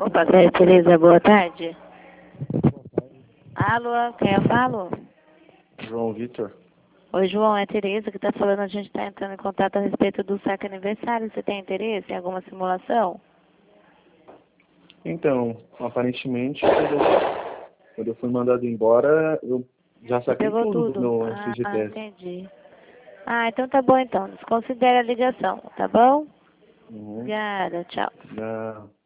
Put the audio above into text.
Opa, Tereza, boa tarde. Alô, quem eu falo? João Vitor. Oi, João, é Tereza que está falando. A gente está entrando em contato a respeito do saque aniversário. Você tem interesse em alguma simulação? Então, aparentemente, quando eu fui mandado embora, eu já saquei Pegou tudo do tudo? meu FGTS. Entendi. Então tá bom então. Desconsidere a ligação, tá bom? Uhum. Obrigada, tchau. Não.